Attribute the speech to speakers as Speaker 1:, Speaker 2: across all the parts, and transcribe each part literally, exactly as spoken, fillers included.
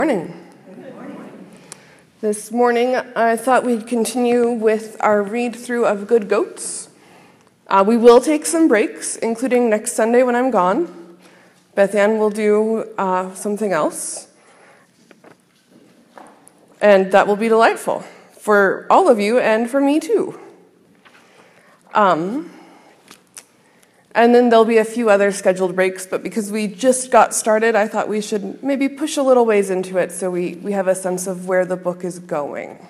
Speaker 1: Morning. This morning, I thought we'd continue with our read-through of Good Goats. Uh, we will take some breaks, including next Sunday when I'm gone. Beth Ann will do uh, something else. And that will be delightful for all of you and for me too. Um, and then there'll be a few other scheduled breaks, but because we just got started, I thought we should maybe push a little ways into it so we, we have a sense of where the book is going.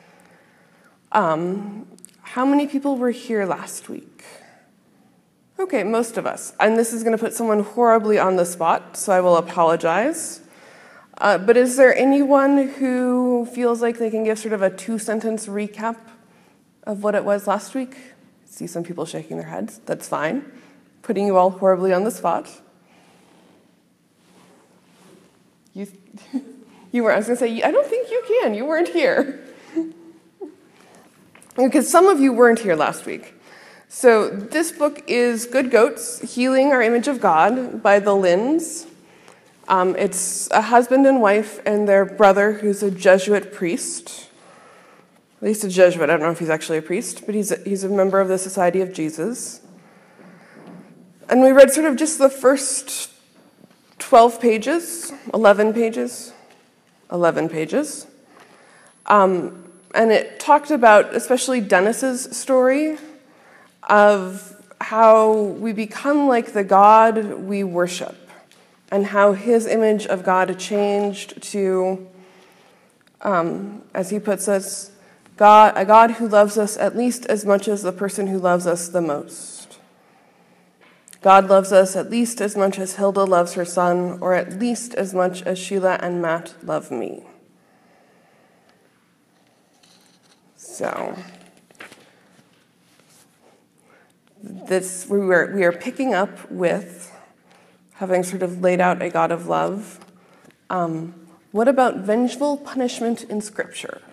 Speaker 1: Um, how many people were here last week? Okay, most of us. And this is going to put someone horribly on the spot, so I will apologize. Uh, but is there anyone who feels like they can give sort of a two-sentence recap of what it was last week? I see some people shaking their heads. That's fine. Putting you all horribly on the spot. You, you were, I was going to say, I don't think you can. You weren't here. Because some of you weren't here last week. So this book is Good Goats, Healing Our Image of God by the Lynns. Um, it's a husband and wife and their brother who's a Jesuit priest. At least a Jesuit. I don't know if he's actually a priest, but he's a, he's a member of the Society of Jesus. And we read sort of just the first twelve pages, eleven pages, eleven pages. Um, and it talked about, especially Dennis's story, of how we become like the God we worship, and how his image of God changed to, um, as he puts us, God, a God who loves us at least as much as the person who loves us the most. God loves us at least as much as Hilda loves her son, or at least as much as Sheila and Matt love me. So, this we are, we are picking up with, having sort of laid out a God of love. Um, what about vengeful punishment in Scripture?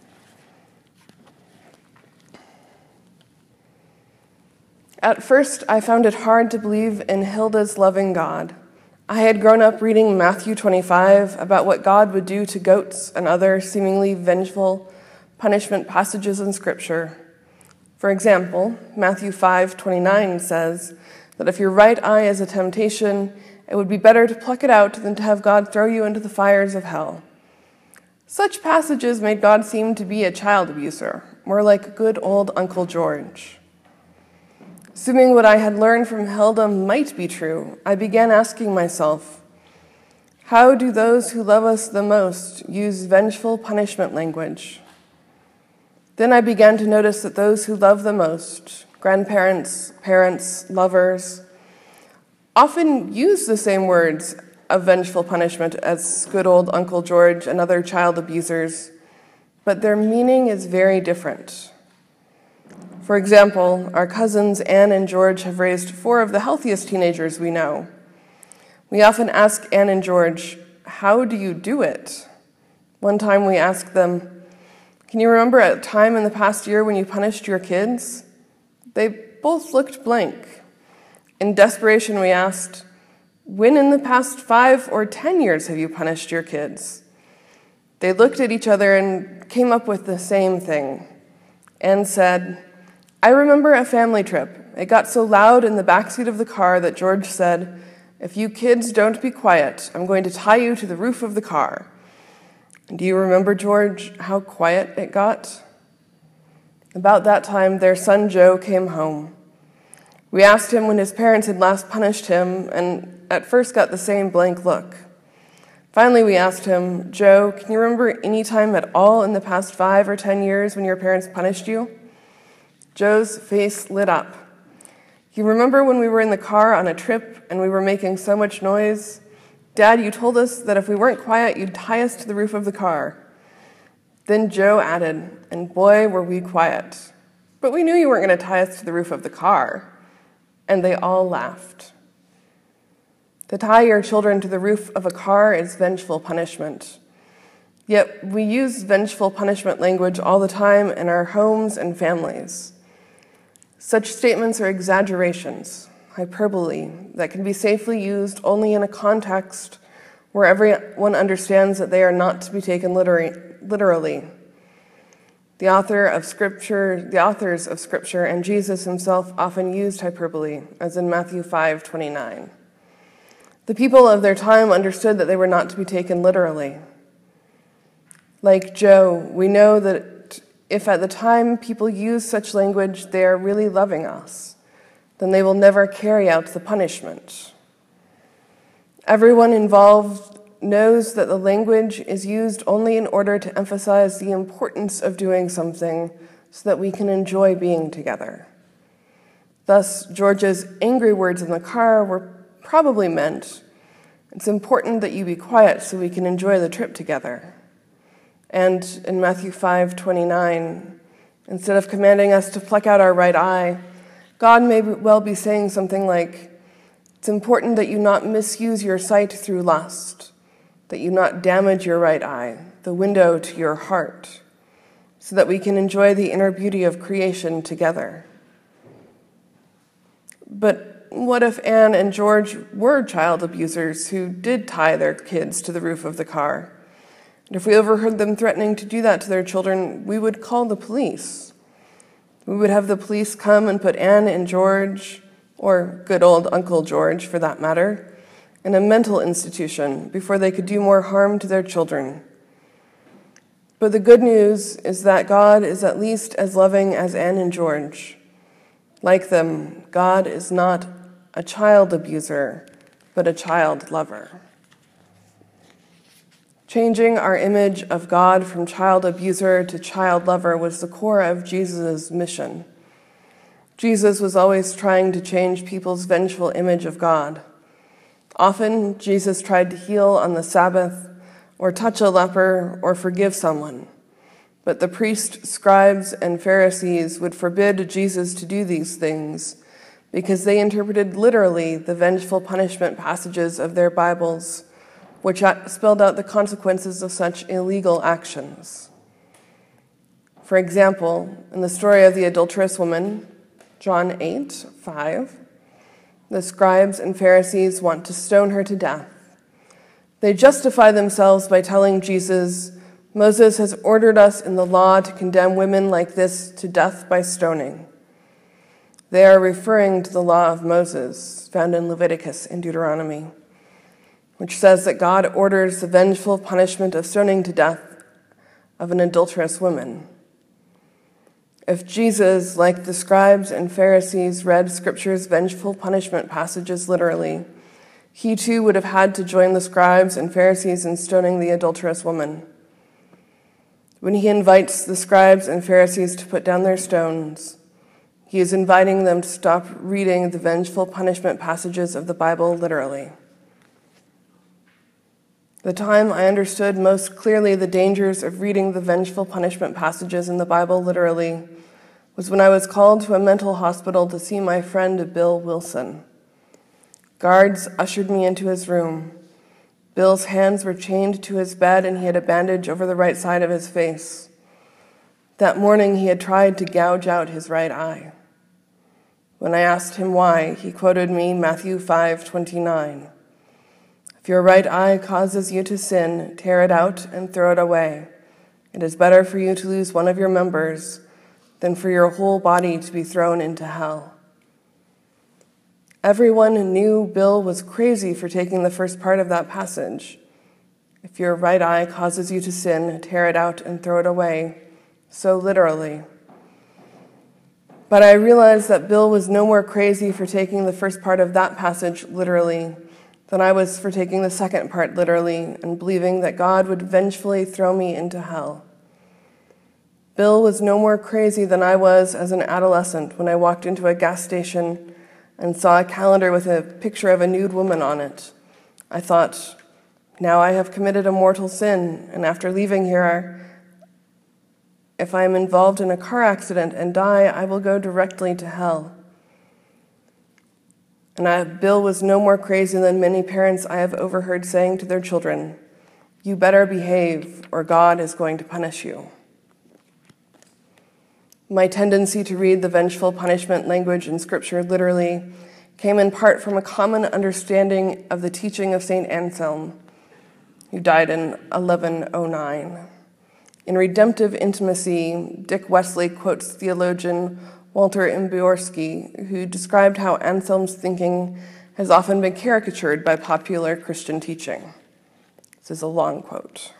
Speaker 1: At first, I found it hard to believe in Hilda's loving God. I had grown up reading Matthew twenty-five about what God would do to goats and other seemingly vengeful punishment passages in Scripture. For example, Matthew five twenty-nine says that if your right eye is a temptation, it would be better to pluck it out than to have God throw you into the fires of hell. Such passages made God seem to be a child abuser, more like good old Uncle George. Assuming what I had learned from Hilda might be true, I began asking myself, how do those who love us the most use vengeful punishment language? Then I began to notice that those who love the most, grandparents, parents, lovers, often use the same words of vengeful punishment as good old Uncle George and other child abusers, but their meaning is very different. For example, our cousins Anne and George have raised four of the healthiest teenagers we know. We often ask Anne and George, how do you do it? One time we asked them, can you remember a time in the past year when you punished your kids? They both looked blank. In desperation, we asked, when in the past five or ten years have you punished your kids? They looked at each other and came up with the same thing. Anne said, I remember a family trip. It got so loud in the backseat of the car that George said, if you kids don't be quiet, I'm going to tie you to the roof of the car. And do you remember, George, how quiet it got? About that time, their son Joe came home. We asked him when his parents had last punished him, and at first got the same blank look. Finally, we asked him, Joe, can you remember any time at all in the past five or ten years when your parents punished you? Joe's face lit up. You remember when we were in the car on a trip and we were making so much noise? Dad, you told us that if we weren't quiet, you'd tie us to the roof of the car. Then Joe added, and boy, were we quiet. But we knew you weren't going to tie us to the roof of the car. And they all laughed. To tie your children to the roof of a car is vengeful punishment. Yet we use vengeful punishment language all the time in our homes and families. Such statements are exaggerations, hyperbole, that can be safely used only in a context where everyone understands that they are not to be taken literally. The author of Scripture, the authors of Scripture and Jesus himself often used hyperbole, as in Matthew five twenty-nine. The people of their time understood that they were not to be taken literally. Like Joe, we know that if at the time people use such language, they are really loving us, then they will never carry out the punishment. Everyone involved knows that the language is used only in order to emphasize the importance of doing something so that we can enjoy being together. Thus, George's angry words in the car were probably meant, "It's important that you be quiet so we can enjoy the trip together." And in Matthew five twenty-nine, instead of commanding us to pluck out our right eye, God may well be saying something like, "It's important that you not misuse your sight through lust, that you not damage your right eye, the window to your heart, so that we can enjoy the inner beauty of creation together." But what if Anne and George were child abusers who did tie their kids to the roof of the car? And if we overheard them threatening to do that to their children, we would call the police. We would have the police come and put Anne and George, or good old Uncle George for that matter, in a mental institution before they could do more harm to their children. But the good news is that God is at least as loving as Anne and George. Like them, God is not a child abuser, but a child lover. Changing our image of God from child abuser to child lover was the core of Jesus' mission. Jesus was always trying to change people's vengeful image of God. Often, Jesus tried to heal on the Sabbath, or touch a leper, or forgive someone. But the priests, scribes, and Pharisees would forbid Jesus to do these things because they interpreted literally the vengeful punishment passages of their Bibles, which spelled out the consequences of such illegal actions. For example, in the story of the adulterous woman, John eight five, the scribes and Pharisees want to stone her to death. They justify themselves by telling Jesus, "Moses has ordered us in the law to condemn women like this to death by stoning." They are referring to the law of Moses, found in Leviticus and Deuteronomy, which says that God orders the vengeful punishment of stoning to death of an adulterous woman. If Jesus, like the scribes and Pharisees, read Scripture's vengeful punishment passages literally, he too would have had to join the scribes and Pharisees in stoning the adulterous woman. When he invites the scribes and Pharisees to put down their stones, he is inviting them to stop reading the vengeful punishment passages of the Bible literally. The time I understood most clearly the dangers of reading the vengeful punishment passages in the Bible literally was when I was called to a mental hospital to see my friend Bill Wilson. Guards ushered me into his room. Bill's hands were chained to his bed and he had a bandage over the right side of his face. That morning he had tried to gouge out his right eye. When I asked him why, he quoted me Matthew five twenty-nine. "If your right eye causes you to sin, tear it out and throw it away. It is better for you to lose one of your members than for your whole body to be thrown into hell." Everyone knew Bill was crazy for taking the first part of that passage. If your right eye causes you to sin, tear it out and throw it away, so literally. But I realized that Bill was no more crazy for taking the first part of that passage literally than I was for taking the second part literally and believing that God would vengefully throw me into hell. Bill was no more crazy than I was as an adolescent when I walked into a gas station and saw a calendar with a picture of a nude woman on it. I thought, now I have committed a mortal sin, and after leaving here, if I am involved in a car accident and die, I will go directly to hell. And I, Bill was no more crazy than many parents I have overheard saying to their children, "You better behave, or God is going to punish you." My tendency to read the vengeful punishment language in Scripture literally came in part from a common understanding of the teaching of Saint Anselm, who died in eleven oh nine. In Redemptive Intimacy, Dick Wesley quotes theologian Walter Imbiorski, who described how Anselm's thinking has often been caricatured by popular Christian teaching. This is a long quote.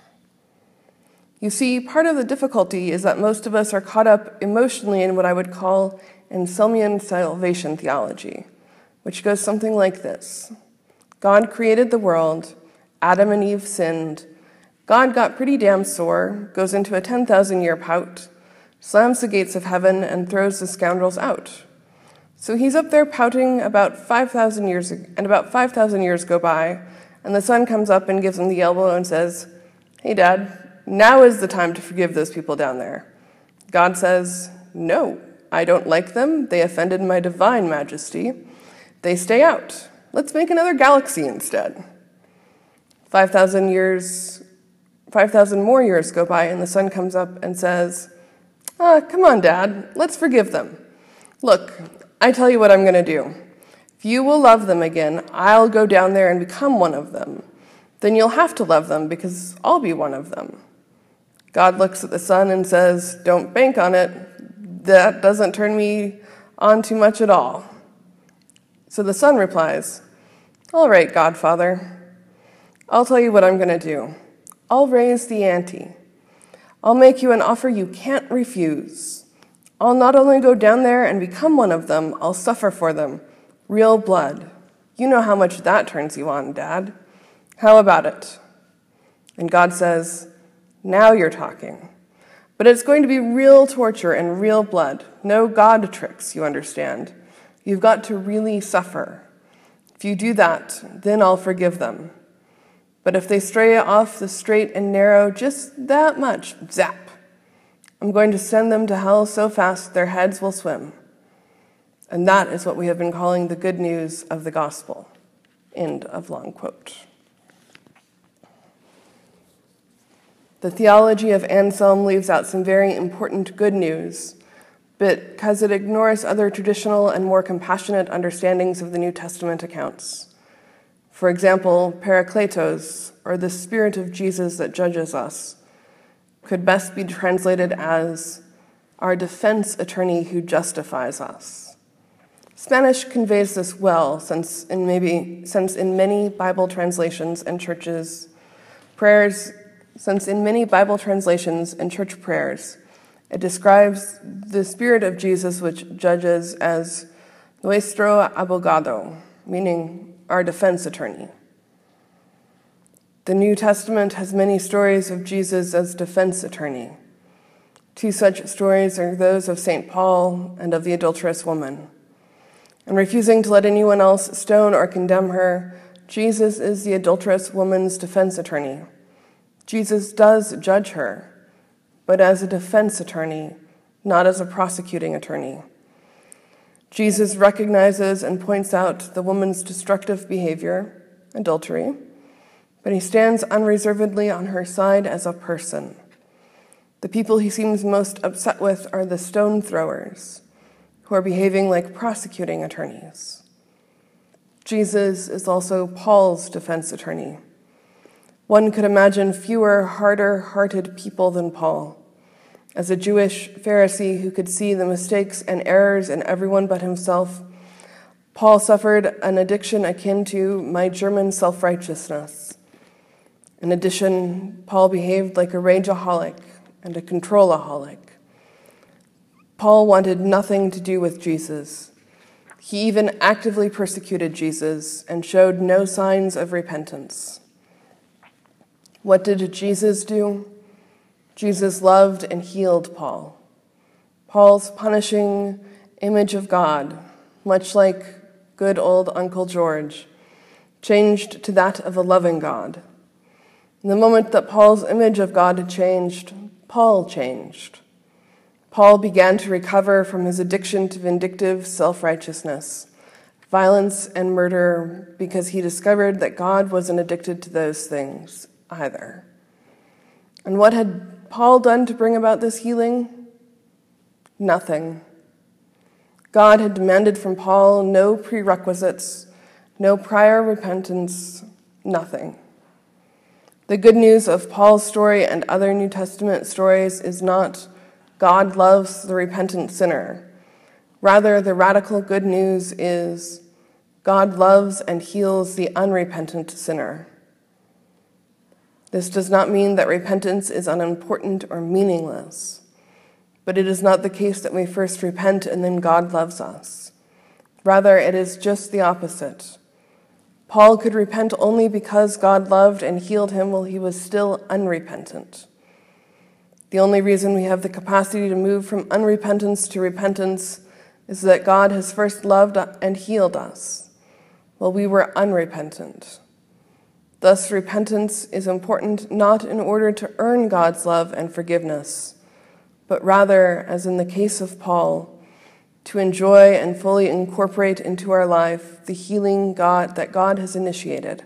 Speaker 1: You see, part of the difficulty is that most of us are caught up emotionally in what I would call Anselmian salvation theology, which goes something like this. God created the world, Adam and Eve sinned, God got pretty damn sore, goes into a ten thousand year pout, slams the gates of heaven, and throws the scoundrels out. So he's up there pouting about five thousand years, and about five thousand years go by, and the son comes up and gives him the elbow and says, "Hey, Dad, now is the time to forgive those people down there." God says, "No, I don't like them. They offended my divine majesty. They stay out. Let's make another galaxy instead." five thousand years, five thousand more years go by, and the son comes up and says, "Ah, come on, Dad, let's forgive them. Look, I tell you what I'm going to do. If you will love them again, I'll go down there and become one of them. Then you'll have to love them because I'll be one of them." God looks at the son and says, "Don't bank on it. That doesn't turn me on too much at all." So the son replies, "All right, Godfather, I'll tell you what I'm going to do. I'll raise the ante. I'll make you an offer you can't refuse. I'll not only go down there and become one of them, I'll suffer for them. Real blood. You know how much that turns you on, Dad. How about it?" And God says, "Now you're talking. But it's going to be real torture and real blood. No God tricks, you understand. You've got to really suffer. If you do that, then I'll forgive them. But if they stray off the straight and narrow just that much, zap, I'm going to send them to hell so fast their heads will swim." And that is what we have been calling the good news of the gospel. End of long quote. The theology of Anselm leaves out some very important good news, because it ignores other traditional and more compassionate understandings of the New Testament accounts. For example, Parakletos, or the Spirit of Jesus that judges us, could best be translated as our defense attorney who justifies us. Spanish conveys this well, since in maybe since in many Bible translations and churches prayers since in many Bible translations and church prayers, it describes the Spirit of Jesus which judges as nuestro abogado, meaning our defense attorney. The New Testament has many stories of Jesus as defense attorney. Two such stories are those of Saint Paul and of the adulterous woman. In refusing to let anyone else stone or condemn her, Jesus is the adulterous woman's defense attorney. Jesus does judge her, but as a defense attorney, not as a prosecuting attorney. Jesus recognizes and points out the woman's destructive behavior, adultery, but he stands unreservedly on her side as a person. The people he seems most upset with are the stone throwers, who are behaving like prosecuting attorneys. Jesus is also Paul's defense attorney. One could imagine fewer, harder-hearted people than Paul. As a Jewish Pharisee who could see the mistakes and errors in everyone but himself, Paul suffered an addiction akin to my German self-righteousness. In addition, Paul behaved like a rageaholic and a controlaholic. Paul wanted nothing to do with Jesus. He even actively persecuted Jesus and showed no signs of repentance. What did Jesus do? Jesus loved and healed Paul. Paul's punishing image of God, much like good old Uncle George, changed to that of a loving God. In the moment that Paul's image of God had changed, Paul changed. Paul began to recover from his addiction to vindictive self-righteousness, violence, and murder because he discovered that God wasn't addicted to those things either. And what had Paul done to bring about this healing? Nothing. God had demanded from Paul no prerequisites, no prior repentance, nothing. The good news of Paul's story and other New Testament stories is not God loves the repentant sinner. Rather, the radical good news is God loves and heals the unrepentant sinner. This does not mean that repentance is unimportant or meaningless, but it is not the case that we first repent and then God loves us. Rather, it is just the opposite. Paul could repent only because God loved and healed him while he was still unrepentant. The only reason we have the capacity to move from unrepentance to repentance is that God has first loved and healed us while we were unrepentant. Thus, repentance is important not in order to earn God's love and forgiveness, but rather, as in the case of Paul, to enjoy and fully incorporate into our life the healing God that God has initiated.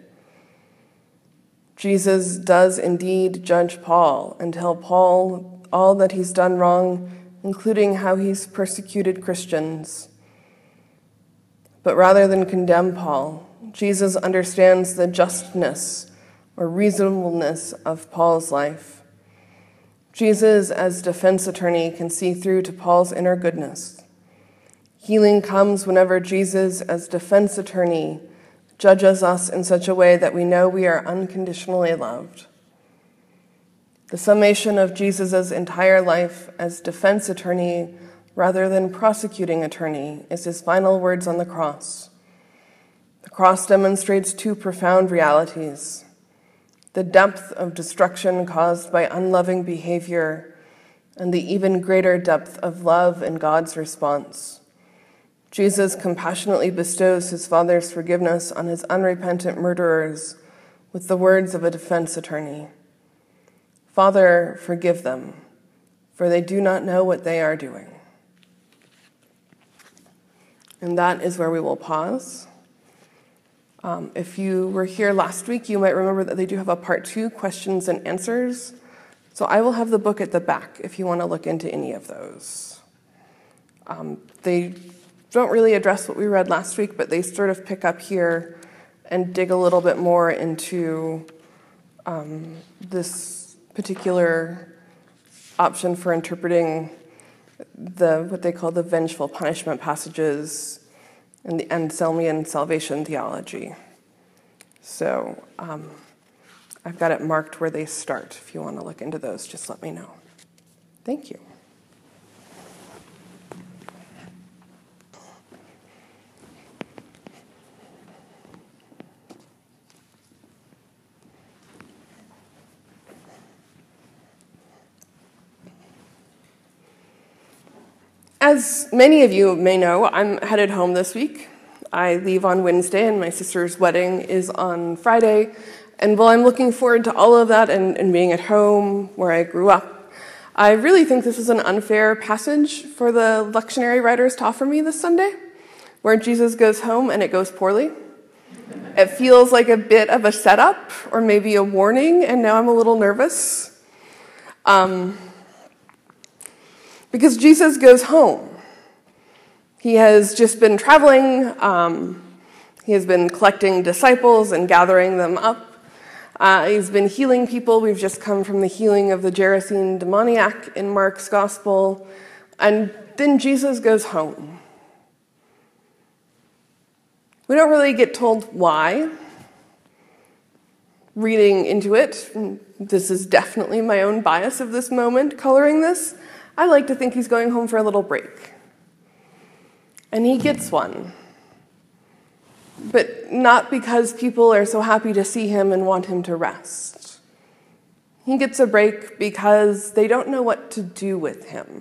Speaker 1: Jesus does indeed judge Paul and tell Paul all that he's done wrong, including how he's persecuted Christians. But rather than condemn Paul, Jesus understands the justness or reasonableness of Paul's life. Jesus, as defense attorney, can see through to Paul's inner goodness. Healing comes whenever Jesus, as defense attorney, judges us in such a way that we know we are unconditionally loved. The summation of Jesus' entire life as defense attorney rather than prosecuting attorney is his final words on the cross. The cross demonstrates two profound realities: the depth of destruction caused by unloving behavior and the even greater depth of love in God's response. Jesus compassionately bestows his Father's forgiveness on his unrepentant murderers with the words of a defense attorney. Father, forgive them, for they do not know what they are doing. And that is where we will pause. Um, if you were here last week, you might remember that they do have a part two, questions and answers. So I will have the book at the back if you want to look into any of those. Um, they don't really address what we read last week, but they sort of pick up here and dig a little bit more into um, this particular option for interpreting the what they call the vengeful punishment passages and the Anselmian salvation theology. So um, I've got it marked where they start. If you want to look into those, just let me know. Thank you. As many of you may know, I'm headed home this week. I leave on Wednesday, and my sister's wedding is on Friday. And while I'm looking forward to all of that and, and being at home where I grew up, I really think this is an unfair passage for the lectionary writers to offer me this Sunday, where Jesus goes home and it goes poorly. It feels like a bit of a setup or maybe a warning, and now I'm a little nervous. Um... Because Jesus goes home. He has just been traveling. Um, he has been collecting disciples and gathering them up. Uh, he's been healing people. We've just come from the healing of the Gerasene demoniac in Mark's gospel. And then Jesus goes home. We don't really get told why. Reading into it, this is definitely my own bias of this moment coloring this, I like to think he's going home for a little break. And he gets one. But not because people are so happy to see him and want him to rest. He gets a break because they don't know what to do with him.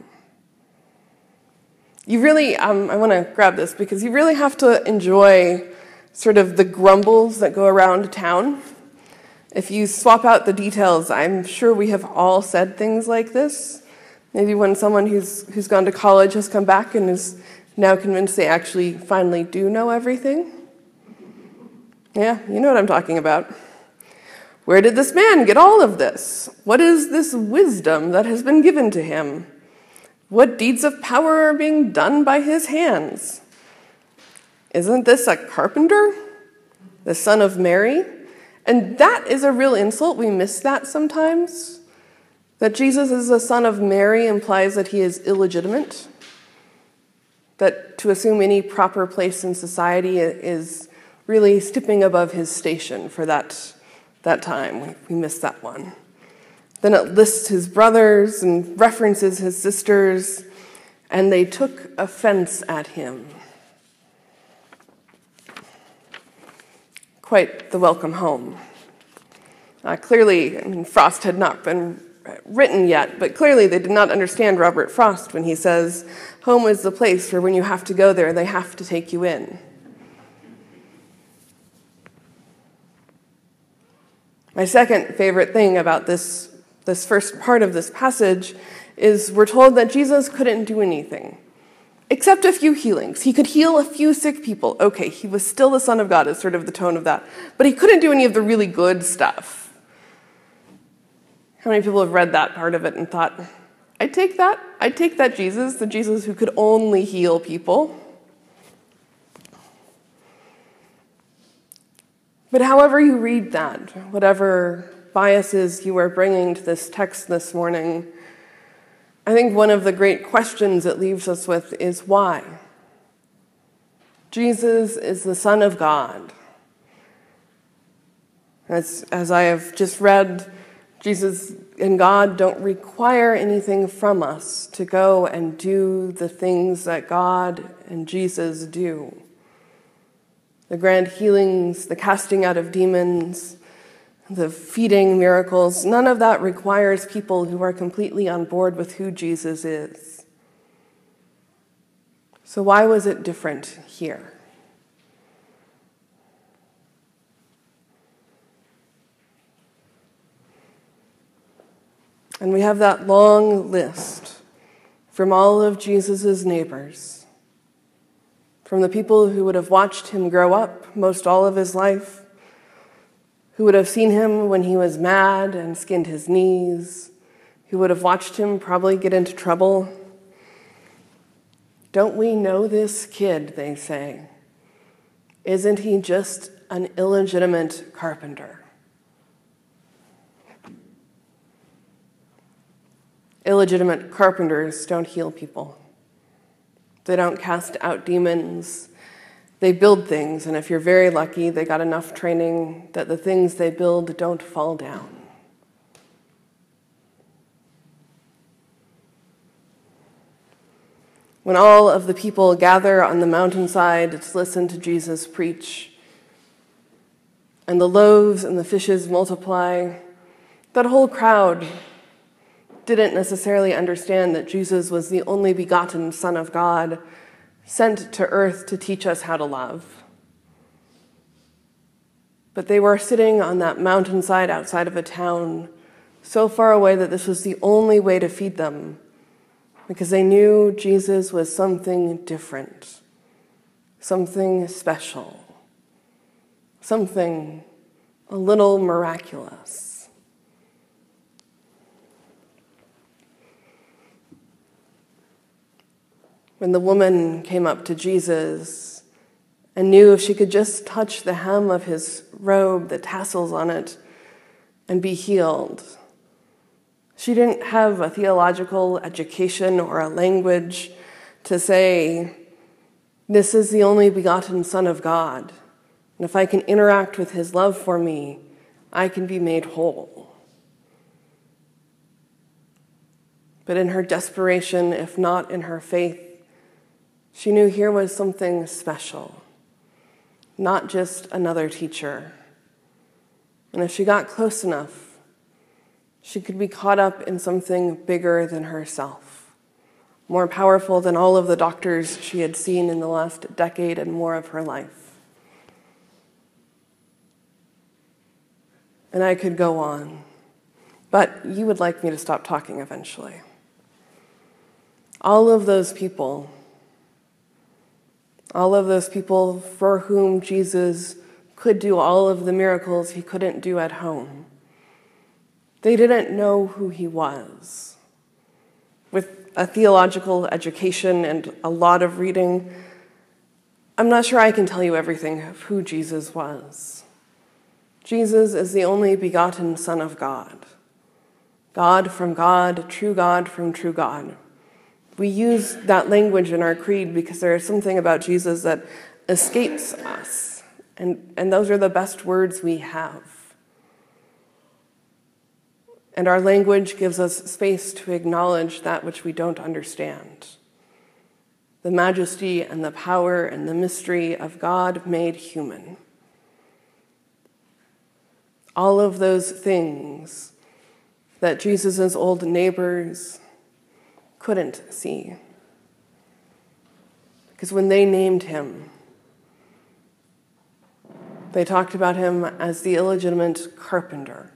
Speaker 1: You really, um, I want to grab this because you really have to enjoy sort of the grumbles that go around town. If you swap out the details, I'm sure we have all said things like this. Maybe when someone who's who's gone to college has come back and is now convinced they actually finally do know everything. Yeah, you know what I'm talking about. Where did this man get all of this? What is this wisdom that has been given to him? What deeds of power are being done by his hands? Isn't this a carpenter, the son of Mary? And that is a real insult. We miss that sometimes. That Jesus is the son of Mary implies that he is illegitimate. That to assume any proper place in society is really stepping above his station for that, that time. We miss that one. Then it lists his brothers and references his sisters, and they took offense at him. Quite the welcome home. Uh, clearly, I mean, Frost had not been written yet, but clearly they did not understand Robert Frost when he says, home is the place where when you have to go there, they have to take you in. My second favorite thing about this, this first part of this passage is we're told that Jesus couldn't do anything, except a few healings. He could heal a few sick people. Okay, he was still the Son of God is sort of the tone of that. But he couldn't do any of the really good stuff. How many people have read that part of it and thought, I'd take that. I'd take that Jesus, the Jesus who could only heal people. But however you read that, whatever biases you are bringing to this text this morning, I think one of the great questions it leaves us with is why? Jesus is the Son of God. As, as I have just read, Jesus and God don't require anything from us to go and do the things that God and Jesus do. The grand healings, the casting out of demons, the feeding miracles, none of that requires people who are completely on board with who Jesus is. So why was it different here? And we have that long list from all of Jesus' neighbors, from the people who would have watched him grow up most all of his life, who would have seen him when he was mad and skinned his knees, who would have watched him probably get into trouble. Don't we know this kid, they say? Isn't he just an illegitimate carpenter? Illegitimate carpenters don't heal people. They don't cast out demons. They build things, and if you're very lucky, they got enough training that the things they build don't fall down. When all of the people gather on the mountainside to listen to Jesus preach, and the loaves and the fishes multiply, that whole crowd didn't necessarily understand that Jesus was the only begotten Son of God, sent to earth to teach us how to love. But they were sitting on that mountainside outside of a town, so far away that this was the only way to feed them, because they knew Jesus was something different, something special, something a little miraculous. When the woman came up to Jesus and knew if she could just touch the hem of his robe, the tassels on it, and be healed, she didn't have a theological education or a language to say, this is the only begotten Son of God, and if I can interact with his love for me, I can be made whole. But in her desperation, if not in her faith, she knew here was something special, not just another teacher. And if she got close enough, she could be caught up in something bigger than herself, more powerful than all of the doctors she had seen in the last decade and more of her life. And I could go on, but you would like me to stop talking eventually. All of those people All of those people for whom Jesus could do all of the miracles he couldn't do at home. They didn't know who he was. With a theological education and a lot of reading, I'm not sure I can tell you everything of who Jesus was. Jesus is the only begotten Son of God. God from God, true God from true God. We use that language in our creed because there is something about Jesus that escapes us. And, and those are the best words we have. And our language gives us space to acknowledge that which we don't understand. The majesty and the power and the mystery of God made human. All of those things that Jesus' old neighbors couldn't see. Because when they named him, they talked about him as the illegitimate carpenter.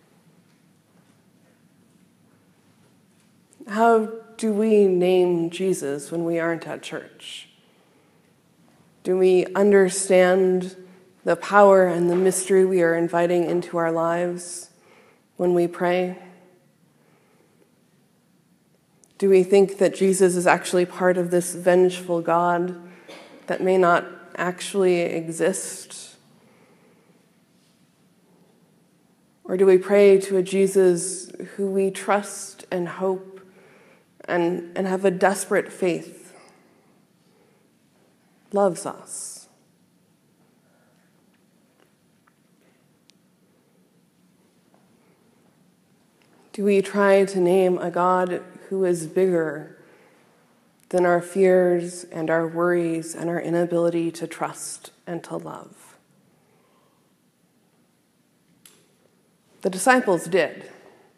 Speaker 1: How do we name Jesus when we aren't at church? Do we understand the power and the mystery we are inviting into our lives when we pray? Do we think that Jesus is actually part of this vengeful God that may not actually exist? Or do we pray to a Jesus who we trust and hope and, and have a desperate faith, loves us? Do we try to name a God who is bigger than our fears and our worries and our inability to trust and to love? The disciples did.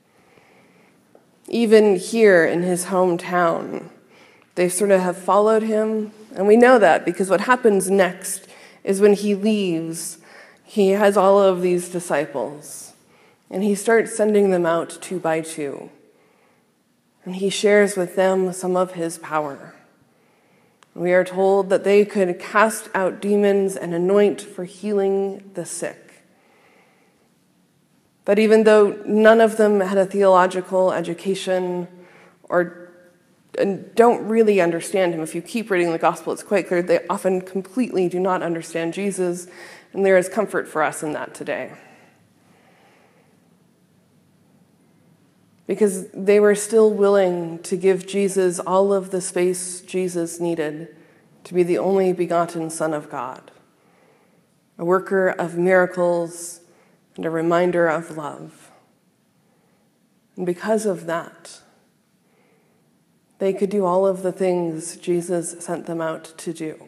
Speaker 1: Even here in his hometown, they sort of have followed him. And we know that because what happens next is when he leaves, he has all of these disciples. And he starts sending them out two by two. And he shares with them some of his power. We are told that they could cast out demons and anoint for healing the sick. But even though none of them had a theological education or and don't really understand him, if you keep reading the gospel, it's quite clear they often completely do not understand Jesus, and there is comfort for us in that today. Because they were still willing to give Jesus all of the space Jesus needed to be the only begotten Son of God, a worker of miracles and a reminder of love. And because of that, they could do all of the things Jesus sent them out to do.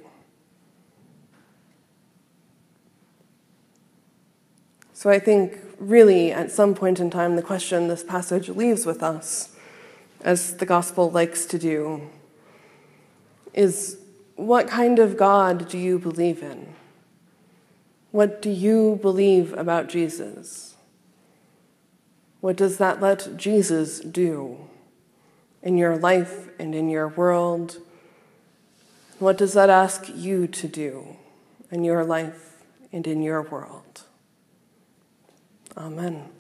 Speaker 1: So I think really at some point in time the question this passage leaves with us, as the gospel likes to do, is what kind of God do you believe in? What do you believe about Jesus? What does that let Jesus do in your life and in your world? What does that ask you to do in your life and in your world? Amen.